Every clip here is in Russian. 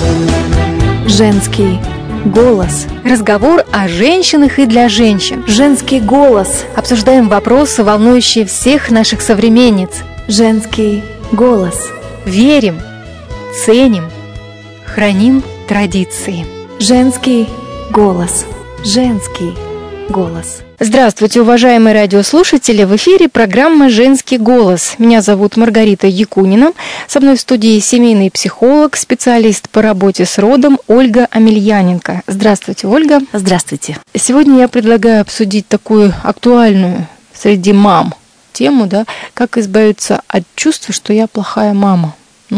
Женский голос. Разговор о женщинах и для женщин. Женский голос. Обсуждаем вопросы, волнующие всех наших современниц. Женский голос. Верим, ценим, храним традиции. Женский голос. Женский голос. Здравствуйте, уважаемые радиослушатели! В эфире программа «Женский голос». Меня зовут Маргарита Якунина. Со мной в студии семейный психолог, специалист по работе с родом Ольга Амельяненко. Здравствуйте, Ольга. Здравствуйте. Сегодня я предлагаю обсудить такую актуальную среди мам тему, как избавиться от чувства, что я плохая мама.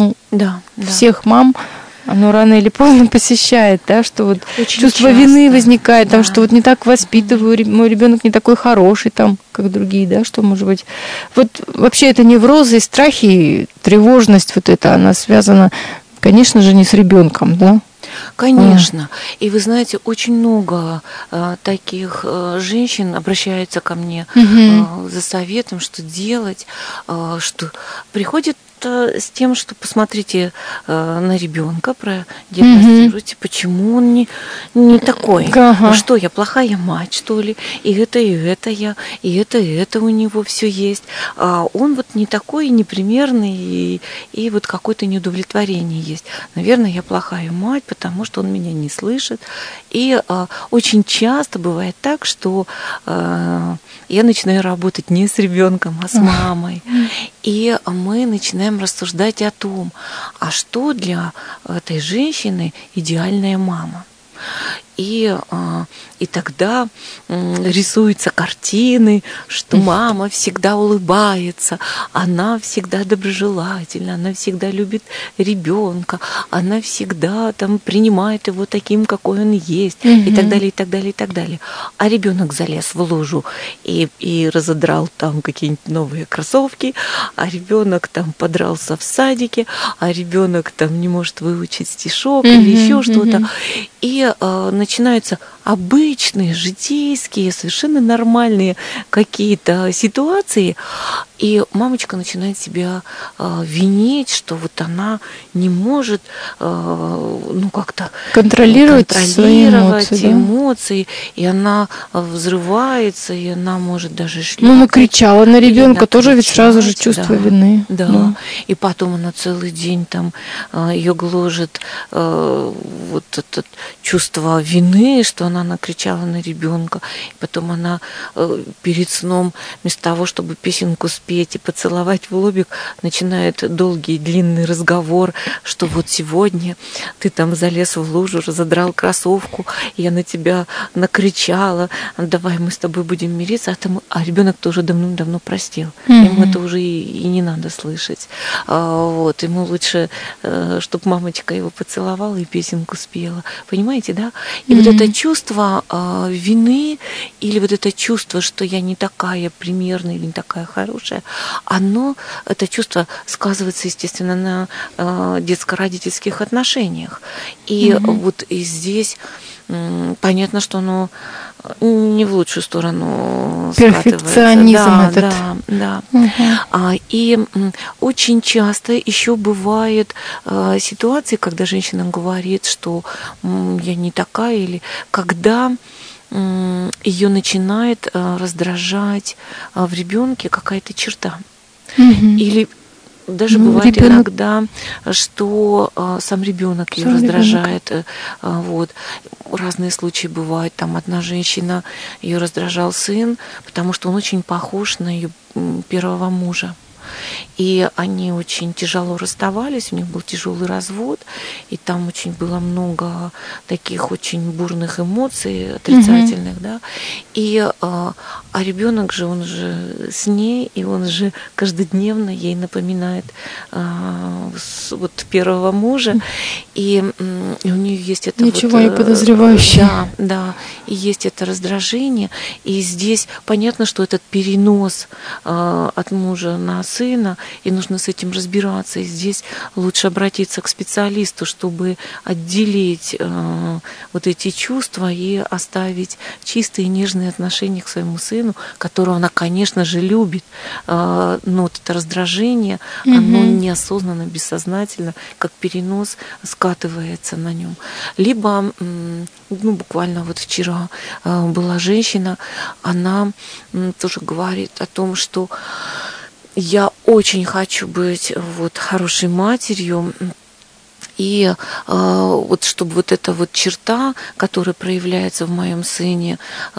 Всех мам оно рано или поздно посещает, что вот очень чувство часто вины возникает, что вот не так воспитываю, мой ребенок не такой хороший, как другие, что может быть. Вот вообще это неврозы, страхи, тревожность она связана, конечно же, не с ребенком, Конечно. И вы знаете, очень много таких женщин обращаются ко мне за советом, что делать, что приходит с тем, что посмотрите на ребенка, продиагностируйте, почему он не такой. Что я плохая мать, что ли? И это я, и это у него все есть. А он вот не такой, непримерный, и вот какое-то неудовлетворение есть. Наверное, я плохая мать, потому что он меня не слышит. И очень часто бывает так, что я начинаю работать не с ребенком, а с мамой. И мы начинаем рассуждать о том, а что для этой женщины идеальная мама. И тогда рисуются картины, что мама всегда улыбается, она всегда доброжелательна, она всегда любит ребенка, она всегда принимает его таким, какой он есть, и так далее, и так далее, и так далее. А ребенок залез в лужу и разодрал какие-нибудь новые кроссовки, а ребенок подрался в садике, а ребенок не может выучить стишок или еще что-то. И начинаются обычные, житейские, совершенно нормальные какие-то ситуации, и мамочка начинает себя винить, что вот она не может как-то контролировать свои эмоции, и она взрывается, и она может даже шлепать. Накричала на ребенка, тоже ведь сразу же чувство вины. Да. И потом она целый день ее гложет вот это чувство вины, что она накричала на ребенка. И потом она перед сном вместо того, чтобы песенку спеть и поцеловать в лобик, начинает долгий длинный разговор, что вот сегодня ты залез в лужу, разодрал кроссовку, я на тебя накричала, давай мы с тобой будем мириться, а ребенок тоже давным-давно простил. Ему это уже и не надо слышать. Ему лучше, чтобы мамочка его поцеловала и песенку спела. Понимаете, да? И вот это чувство вины или вот это чувство, что я не такая примерная или не такая хорошая, это чувство сказывается, естественно, на детско-родительских отношениях. И вот и здесь понятно, что оно не в лучшую сторону перфекционизм этот. Да. И очень часто еще бывают ситуации, когда женщина говорит, что я не такая, или когда ее начинает раздражать в ребенке какая-то черта. Или даже бывает иногда, что сам ребенок ее раздражает. Разные случаи бывают. Одна женщина, ее раздражал сын, потому что он очень похож на ее первого мужа. И они очень тяжело расставались, у них был тяжелый развод, и там очень было много таких очень бурных эмоций, отрицательных, а ребенок же, он же с ней, и он же каждодневно ей напоминает вот первого мужа, и у нее есть это ничего не подозревающее. Да, и есть это раздражение. И здесь понятно, что этот перенос от мужа на сына, и нужно с этим разбираться. И здесь лучше обратиться к специалисту, чтобы отделить вот эти чувства и оставить чистые нежные отношения к своему сыну, которого она, конечно же, любит. Но вот это раздражение, оно неосознанно, бессознательно, как перенос, скатывается на нем. Либо, буквально вот вчера была женщина, она тоже говорит о том, что я очень хочу быть вот хорошей матерью, и вот чтобы вот эта вот черта, которая проявляется в моем сыне,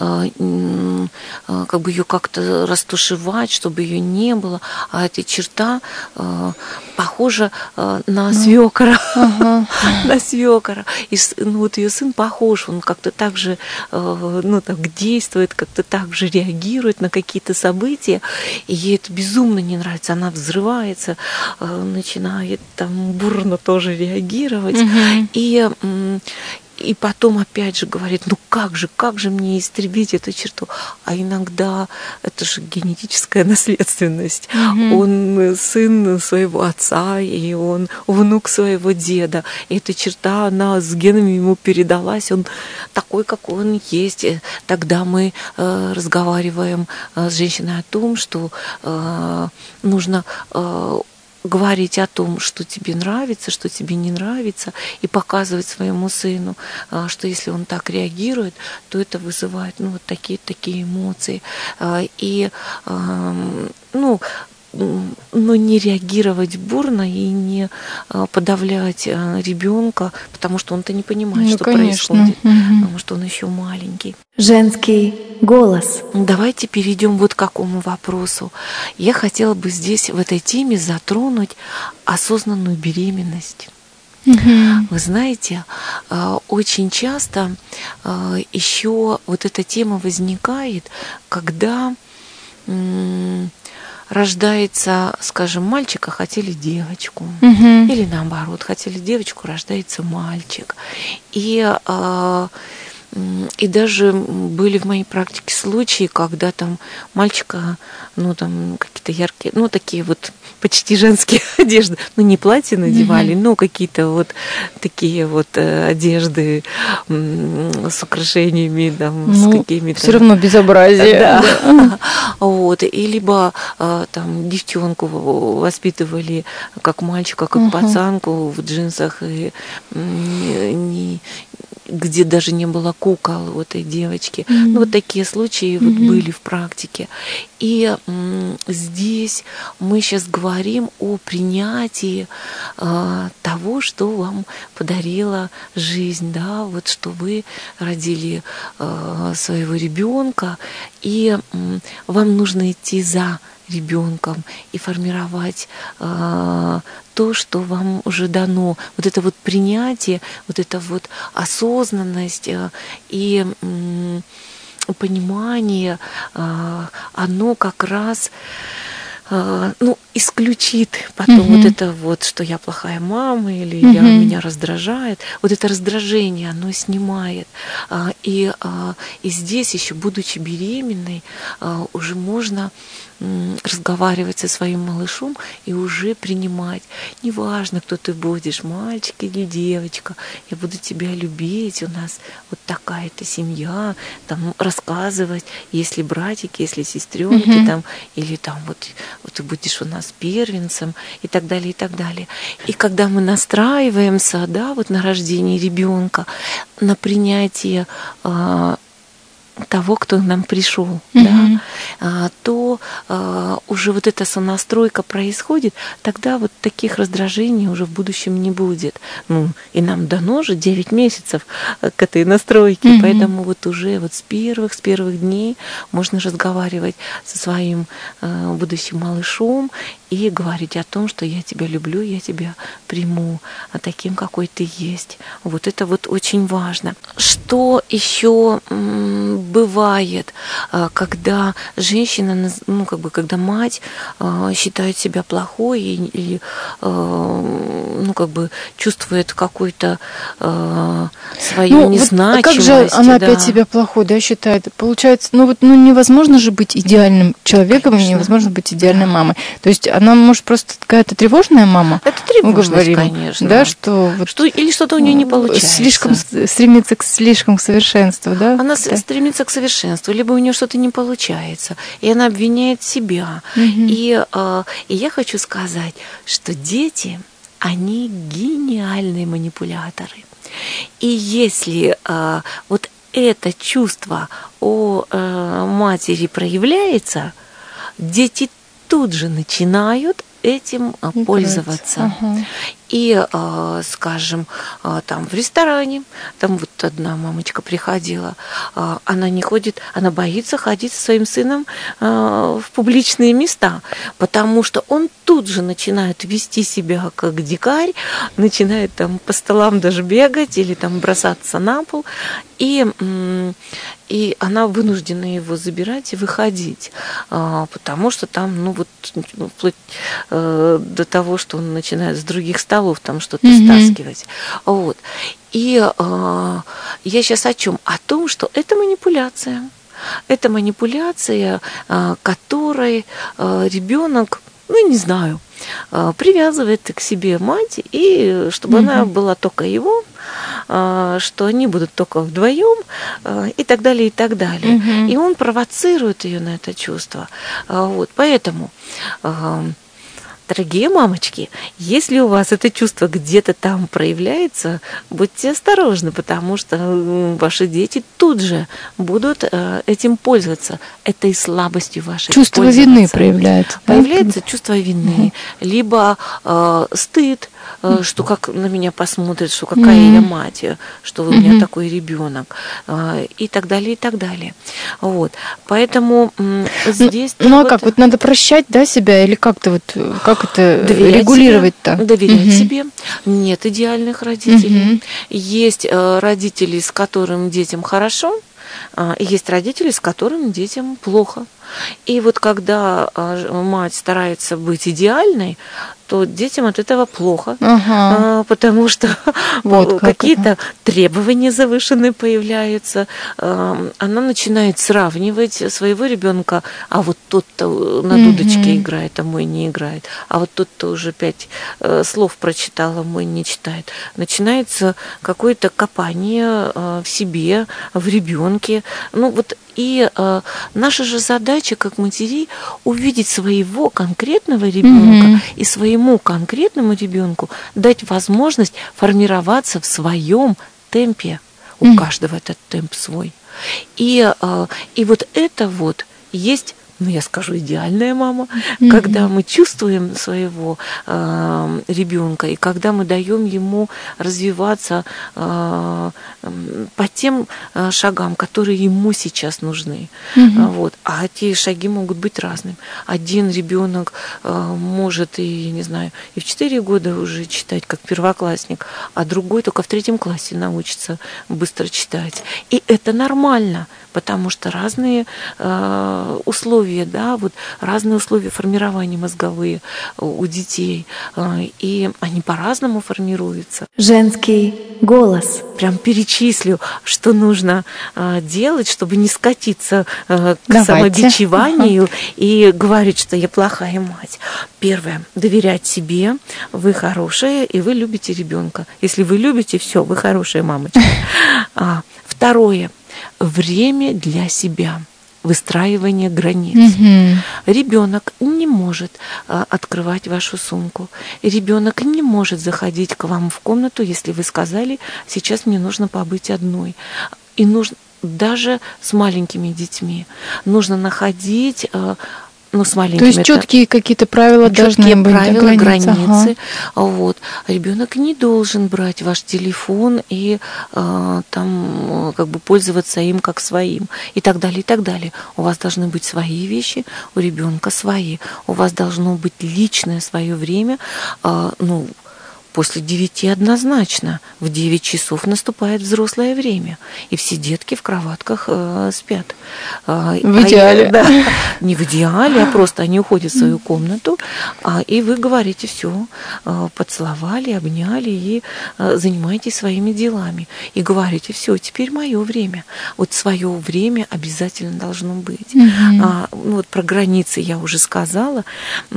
как бы ее как-то растушевать, чтобы ее не было, а эта черта похожа на свекора, на свекора. И вот ее сын похож, он как-то так же так действует, как-то так же реагирует на какие-то события, и ей это безумно не нравится, она взрывается, начинает там бурно тоже реагировать. И потом опять же говорит, как же мне истребить эту черту? А иногда это же генетическая наследственность. Он сын своего отца, и он внук своего деда. И эта черта, она с генами ему передалась, он такой, какой он есть. Тогда мы разговариваем с женщиной о том, что нужно говорить о том, что тебе нравится, что тебе не нравится, и показывать своему сыну, что если он так реагирует, то это вызывает вот такие эмоции. И но не реагировать бурно и не подавлять ребенка, потому что он-то не понимает, что происходит, потому что он еще маленький. Женский голос. Давайте перейдем вот к какому вопросу. Я хотела бы здесь в этой теме затронуть осознанную беременность. Вы знаете, очень часто еще вот эта тема возникает, когда рождается, скажем, мальчик, а хотели девочку. Или наоборот, хотели девочку, рождается мальчик. И даже были в моей практике случаи, когда там мальчика, какие-то яркие, такие вот почти женские одежды, не платья надевали, но какие-то вот такие вот одежды с украшениями, с какими-то... Все равно безобразие. Да. Вот. И либо там девчонку воспитывали как мальчика, как пацанку в джинсах, и где даже не было кукол у этой девочки. Вот такие случаи вот были в практике. И здесь мы сейчас говорим о принятии того, что вам подарила жизнь, да, вот что вы родили своего ребенка, и вам нужно идти за ребенком и формировать то, что вам уже дано. Вот это вот принятие, вот это вот осознанность и понимание, оно как раз исключит потом вот это вот, что я плохая мама или меня раздражает. Вот это раздражение, оно снимает. И здесь еще, будучи беременной, уже можно разговаривать со своим малышом и уже принимать. Неважно, кто ты будешь, мальчик или девочка, я буду тебя любить, у нас вот такая-то семья, там рассказывать, если братики, если сестренки, там, или там вот ты будешь у нас первенцем и так далее, и так далее. И когда мы настраиваемся, да, вот на рождение ребенка, на принятие того, кто к нам пришел, да, то уже вот эта сонастройка происходит, тогда вот таких раздражений уже в будущем не будет. И нам дано же 9 месяцев к этой настройке, поэтому вот уже вот с первых дней можно разговаривать со своим будущим малышом и говорить о том, что я тебя люблю, я тебя приму таким, какой ты есть. Вот это вот очень важно. Что еще бывает, когда женщина, ну, как бы, когда мать считает себя плохой или, ну, как бы, чувствует какую-то свою незначимость. Вот как же она опять себя плохой, да, считает? Получается, невозможно же быть идеальным человеком, конечно. И невозможно быть идеальной мамой. То есть она, может, просто какая-то тревожная мама? Это тревожность, конечно. Да, что или что-то у нее не получается. Стремится к совершенству, да? Она стремится к совершенству, либо у нее что-то не получается, и она обвиняет себя. И я хочу сказать, что дети, они гениальные манипуляторы. И если вот это чувство у матери проявляется, дети тут же начинают этим пользоваться. И, скажем, там в ресторане, там вот одна мамочка приходила, она не ходит, она боится ходить со своим сыном в публичные места, потому что он тут же начинает вести себя как дикарь, начинает там по столам даже бегать или там бросаться на пол, и она вынуждена его забирать и выходить, потому что там, вплоть до того, что он начинает с других столов там что-то стаскивать. Вот. И я сейчас о чем? О том, что это манипуляция. Это манипуляция, которой ребенок, не знаю, привязывает к себе мать, и чтобы она была только его, что они будут только вдвоем, и так далее, и так далее. И он провоцирует ее на это чувство. Вот. Поэтому, дорогие мамочки, если у вас это чувство где-то там проявляется, будьте осторожны, потому что ваши дети тут же будут этим пользоваться. Это и слабостью вашей. Чувство вины проявляется. Появляется чувство вины, либо стыд, что как на меня посмотрят, что какая я мать, что у меня такой ребенок, и так далее, и так далее. Вот. Поэтому здесь... как? Вот надо прощать, да, себя, или как-то как это регулировать-то? Доверять себе. Нет идеальных родителей. Есть родители, с которыми детям хорошо, и есть родители, с которыми детям плохо. И вот когда мать старается быть идеальной, то детям от этого плохо, потому что какие-то требования завышенные появляются. Она начинает сравнивать своего ребенка, а вот тот-то на дудочке играет, а мой не играет, а вот тот-то уже 5 слов прочитал, а мой не читает. Начинается какое-то копание в себе, в ребенке. И наша же задача, как матерей, увидеть своего конкретного ребенка и своему конкретному ребенку дать возможность формироваться в своем темпе. У каждого этот темп свой. И вот это вот есть, я скажу, идеальная мама, когда мы чувствуем своего ребенка и когда мы даем ему развиваться по тем шагам, которые ему сейчас нужны. Вот. А те шаги могут быть разными. Один ребенок может и в 4 года уже читать как первоклассник, а другой только в 3 классе научится быстро читать. И это нормально, потому что разные условия, разные условия формирования мозговые у детей, и они по-разному формируются. Женский голос. Прям перечислю, что нужно делать, чтобы не скатиться к самобичеванию и говорить, что я плохая мать. Первое. Доверять себе. Вы хорошая, и вы любите ребенка. Если вы любите, все, вы хорошая мамочка. Второе. Время для себя. Выстраивание границ. Ребенок не может открывать вашу сумку. Ребенок не может заходить к вам в комнату, если вы сказали, сейчас мне нужно побыть одной. И нужно даже с маленькими детьми. Нужно находить... с маленькими. То есть четкие какие-то правила должны быть. Правила, границы. Вот. Ребенок не должен брать ваш телефон и пользоваться им как своим. И так далее, и так далее. У вас должны быть свои вещи, у ребенка свои. У вас должно быть личное свое время. после 9 однозначно. В 9 часов наступает взрослое время, и все детки в кроватках спят. В идеале. Да, не в идеале, а просто они уходят в свою комнату, и вы говорите: все, поцеловали, обняли и занимаетесь своими делами. И говорите: все, теперь мое время. Вот свое время обязательно должно быть. Вот про границы я уже сказала.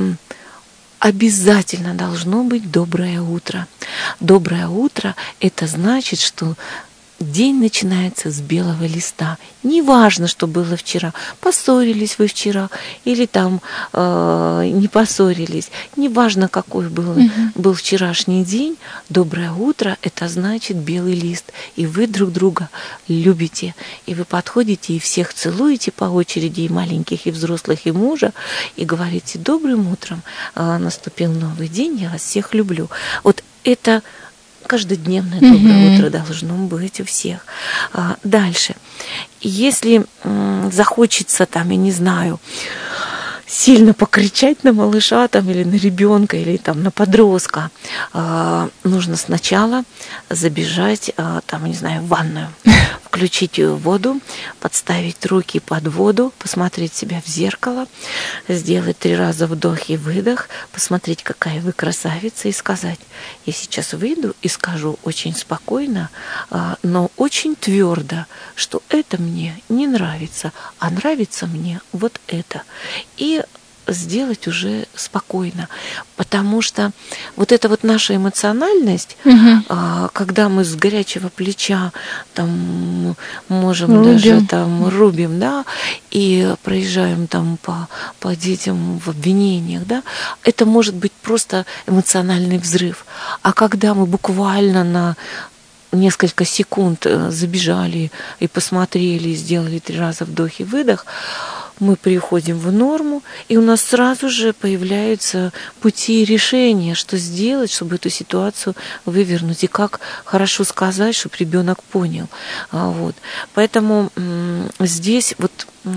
Обязательно должно быть доброе утро. Доброе утро – это значит, что день начинается с белого листа. Неважно, что было вчера. Поссорились вы вчера или там не поссорились. Неважно, какой был вчерашний день. Доброе утро – это значит белый лист. И вы друг друга любите. И вы подходите и всех целуете по очереди, и маленьких, и взрослых, и мужа, и говорите: добрым утром, наступил новый день, я вас всех люблю. Вот это каждодневное доброе утро должно быть у всех. Дальше. Если захочется, там, я не знаю, сильно покричать на малыша там, или на ребенка, или там, на подростка, нужно сначала забежать там, не знаю, в ванную, включить воду, подставить руки под воду, посмотреть себя в зеркало, сделать 3 раза вдох и выдох, посмотреть, какая вы красавица, и сказать: я сейчас выйду и скажу очень спокойно, но очень твердо, что это мне не нравится, а нравится мне вот это. И сделать уже спокойно, потому что вот эта вот наша эмоциональность, когда мы с горячего плеча там можем даже там рубим, да, и проезжаем там по детям в обвинениях, да, это может быть просто эмоциональный взрыв. А когда мы буквально на несколько секунд забежали и посмотрели, и сделали 3 раза вдох и выдох, мы приходим в норму, и у нас сразу же появляются пути решения, что сделать, чтобы эту ситуацию вывернуть, и как хорошо сказать, чтобы ребенок понял. Вот. Поэтому здесь вот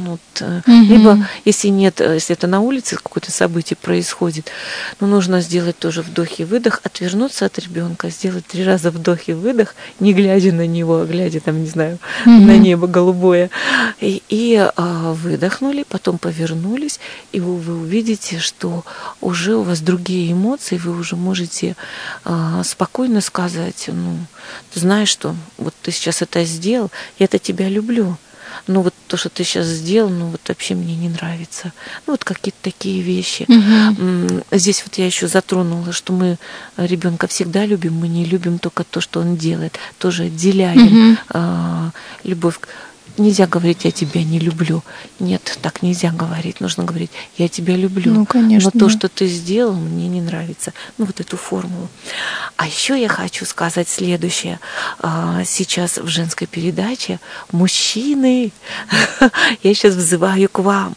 либо, если нет, если это на улице какое-то событие происходит, нужно сделать тоже вдох и выдох, отвернуться от ребенка, сделать 3 раза вдох и выдох, не глядя на него, а глядя там, не знаю, на небо голубое, и выдохнули, потом повернулись, и вы увидите, что уже у вас другие эмоции, вы уже можете спокойно сказать: ты знаешь что, вот ты сейчас это сделал, я-то тебя люблю. Вот то, что ты сейчас сделал, вот вообще мне не нравится. Вот какие-то такие вещи. Здесь вот я еще затронула, что мы ребенка всегда любим, мы не любим только то, что он делает. Тоже отделяем любовь. Нельзя говорить: я тебя не люблю. Нет, так нельзя говорить. Нужно говорить: я тебя люблю. Конечно. Но то, что ты сделал, мне не нравится. Вот эту формулу. А еще я хочу сказать следующее. Сейчас в женской передаче мужчины, я сейчас взываю к вам,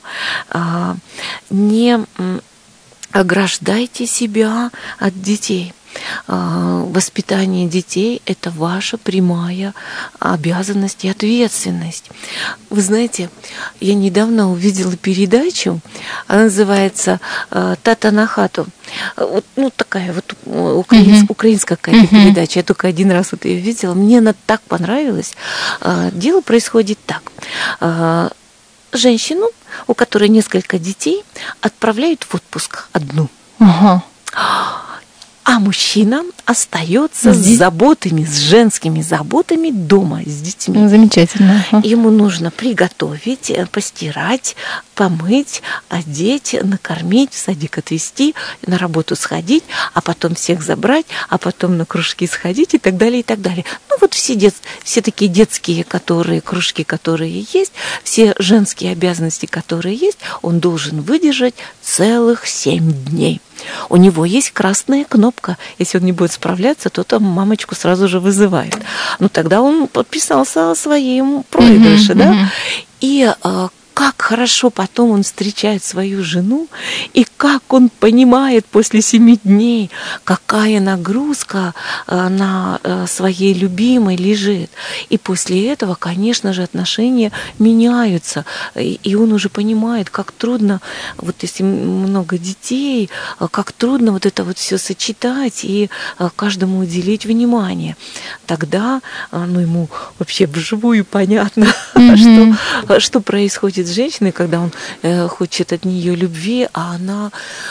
не ограждайте себя от детей. Воспитание детей – это ваша прямая обязанность и ответственность. Вы знаете, я недавно увидела передачу, она называется «Тата на хату». Такая вот украинская какая-то передача. Я только один раз ее видела. Мне она так понравилась. Дело происходит так. Женщину, у которой несколько детей, отправляют в отпуск одну. А мужчина остается с заботами, с женскими заботами дома, с детьми. Замечательно. Ему нужно приготовить, постирать, помыть, одеть, накормить, в садик отвезти, на работу сходить, а потом всех забрать, а потом на кружки сходить и так далее, и так далее. Все такие детские кружки, которые есть, все женские обязанности, которые есть, он должен выдержать целых 7 дней. У него есть красная кнопка. Если он не будет справляться, то там мамочку сразу же вызывают. Тогда он подписался о своем проигрыше, да? И как хорошо потом он встречает свою жену, и как он понимает после 7 дней, какая нагрузка на своей любимой лежит. И после этого, конечно же, отношения меняются, и он уже понимает, как трудно, вот если много детей, как трудно вот это вот все сочетать и каждому уделить внимание. Тогда, ему вообще вживую понятно, что происходит с женщиной, когда он хочет от нее любви, а она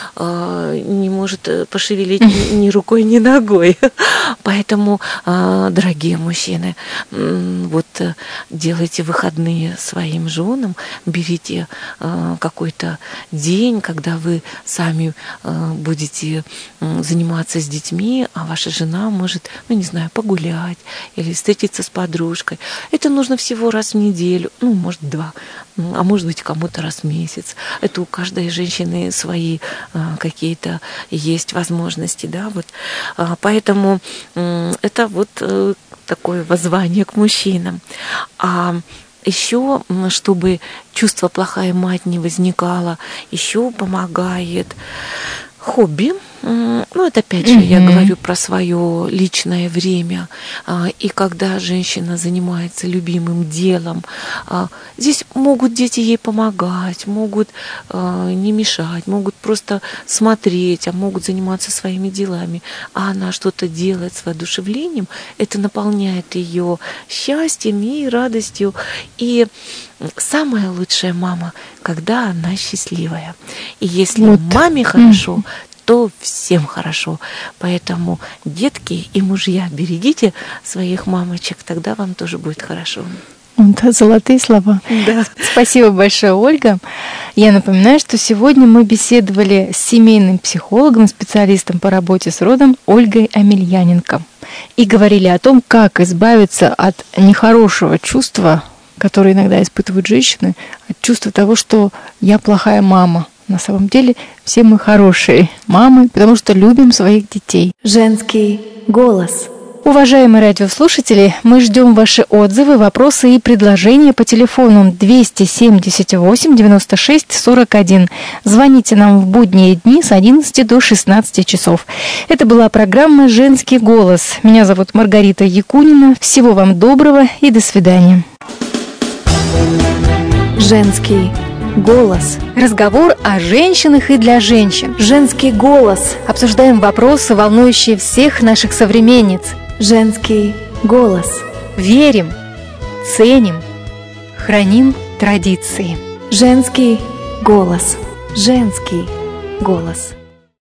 не может пошевелить ни рукой, ни ногой. Поэтому, дорогие мужчины, вот делайте выходные своим женам, берите какой-то день, когда вы сами будете заниматься с детьми, а ваша жена может, погулять или встретиться с подружкой. Это нужно всего раз в неделю, может 2, а может быть кому-то раз в месяц. Это у каждой женщины свои какие-то есть возможности, да, вот. Поэтому это вот такое воззвание к мужчинам. А еще, чтобы чувство «плохая мать» не возникало, еще помогает хобби. Это опять же я говорю про свое личное время. И когда женщина занимается любимым делом, здесь могут дети ей помогать, могут не мешать, могут просто смотреть, а могут заниматься своими делами. А она что-то делает с воодушевлением, это наполняет ее счастьем и радостью. И самая лучшая мама, когда она счастливая. И если маме хорошо, то всем хорошо. Поэтому, детки и мужья, берегите своих мамочек, тогда вам тоже будет хорошо. Это золотые слова. Да. Спасибо большое, Ольга. Я напоминаю, что сегодня мы беседовали с семейным психологом, специалистом по работе с родом Ольгой Амельяненко. И говорили о том, как избавиться от нехорошего чувства, которое иногда испытывают женщины, от чувства того, что я плохая мама. На самом деле все мы хорошие мамы, потому что любим своих детей. Женский голос. Уважаемые радиослушатели, мы ждем ваши отзывы, вопросы и предложения по телефону 278 96 41. Звоните нам в будние дни с 11 до 16 часов. Это была программа «Женский голос». Меня зовут Маргарита Якунина. Всего вам доброго и до свидания. Женский голос. Разговор о женщинах и для женщин. Женский голос. Обсуждаем вопросы, волнующие всех наших современниц. Женский голос. Верим, ценим, храним традиции. Женский голос. Женский голос.